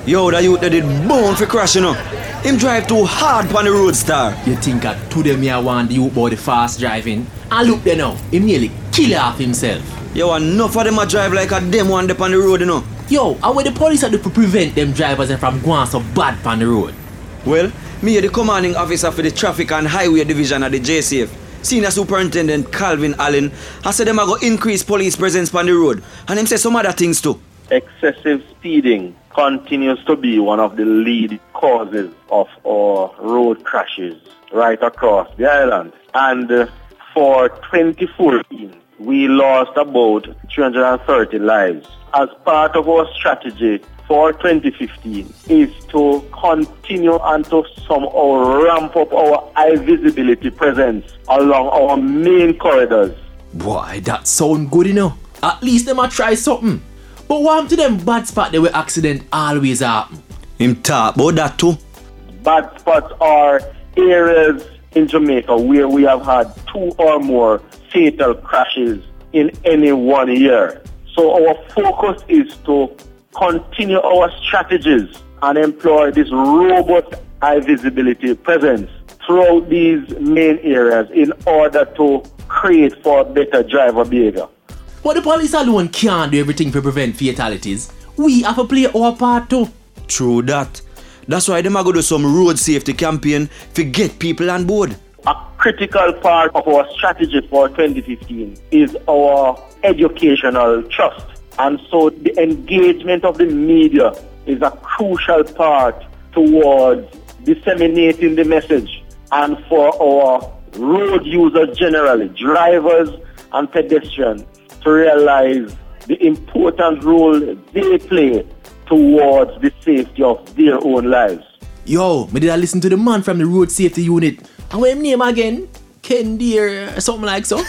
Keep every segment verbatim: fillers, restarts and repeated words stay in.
Yo, that youth that did born for crash, you know. Him drive too hard on the road, star. You think that to them here want the youth boy the fast driving? And look there now, him nearly kill off himself. Yo, enough of them a drive like a them one up on the road, you know. Yo, and what the police are doing to prevent them drivers from going so bad on the road? Well, me the commanding officer for the traffic and highway division at the J C F, Senior Superintendent Calvin Allen, I said them are going to increase police presence on the road. And him say some other things too. Excessive speeding continues to be one of the lead causes of our road crashes right across the island. And uh, for twenty fourteen, we lost about three hundred thirty lives. As part of our strategy for twenty fifteen is to continue and to somehow ramp up our high visibility presence along our main corridors. Boy, that sound good, you know. At least them a try something. But what happened to them bad spots where accident always happen? Him talk about that too. Bad spots are areas in Jamaica where we have had two or more fatal crashes in any one year. So our focus is to continue our strategies and employ this robust high visibility presence throughout these main areas in order to create for better driver behavior. But the police alone can't do everything to prevent fatalities. We have to play our part too. True that. That's why them are going to do some road safety campaign to get people on board. A critical part of our strategy for twenty fifteen is our educational trust. And so the engagement of the media is a crucial part towards disseminating the message. And for our road users generally, drivers and pedestrians, to realize the important role they play towards the safety of their own lives. Yo, me did I listen to the man from the road safety unit. And what him name again? Ken Deere or something like so?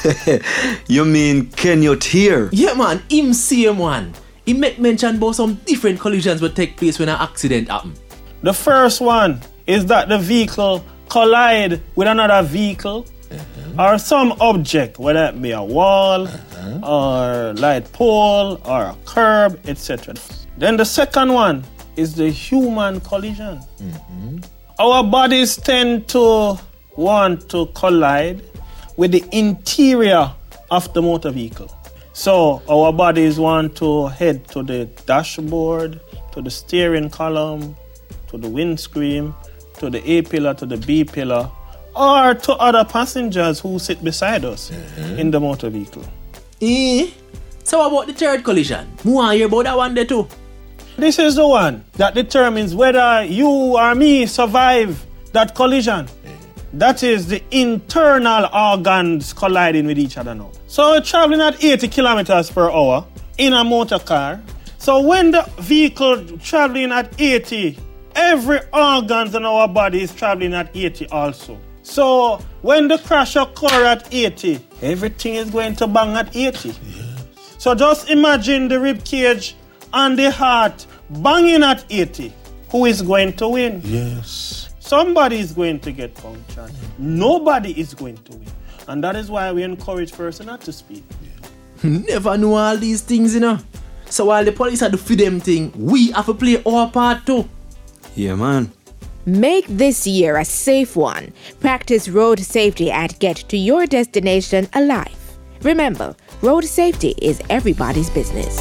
You mean Kenyot here? Yeah man, him same one. He make mention about some different collisions will take place when an accident happen. The first one is that the vehicle collide with another vehicle uh-huh. or some object, whether it be a wall uh-huh. or light pole or a curb, et cetera. Then the second one is the human collision. Mm-hmm. Our bodies tend to want to collide with the interior of the motor vehicle. So our bodies want to head to the dashboard, to the steering column, to the windscreen, to the A pillar, to the B pillar, or to other passengers who sit beside us mm-hmm. in the motor vehicle. Eh? So about the third collision? Who want to hear about that one there too? This is the one that determines whether you or me survive that collision. That is the internal organs colliding with each other now. So we're traveling at eighty kilometers per hour in a motor car. So when the vehicle traveling at eighty, every organ in our body is traveling at eighty also. So when the crash occurs at eighty, everything is going to bang at eighty. Yes. So just imagine the rib cage and the heart banging at eighty. Who is going to win? Yes. Somebody is going to get punctured. Nobody is going to win. And that is why we encourage persons not to speed. Yeah. Never know all these things, you know. So while the police are to feed them thing, we have to play our part too. Yeah, man. Make this year a safe one. Practice road safety and get to your destination alive. Remember, road safety is everybody's business.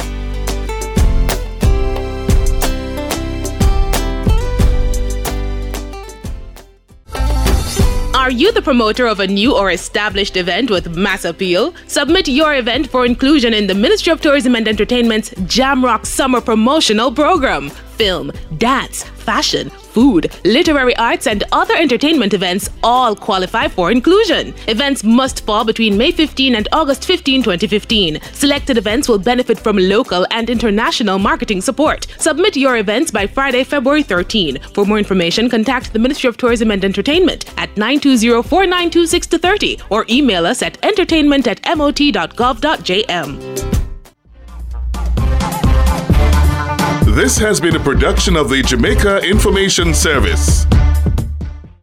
Are you the promoter of a new or established event with mass appeal? Submit your event for inclusion in the Ministry of Tourism and Entertainment's Jamrock Summer Promotional Program. Film, dance, fashion, food, literary arts, and other entertainment events all qualify for inclusion. Events must fall between May fifteenth and August fifteenth, twenty fifteen. Selected events will benefit from local and international marketing support. Submit your events by Friday, February thirteenth. For more information, contact the Ministry of Tourism and Entertainment at nine two zero, four nine two, six two three zero or email us at entertainment at m o t dot gov dot j m. This has been a production of the Jamaica Information Service.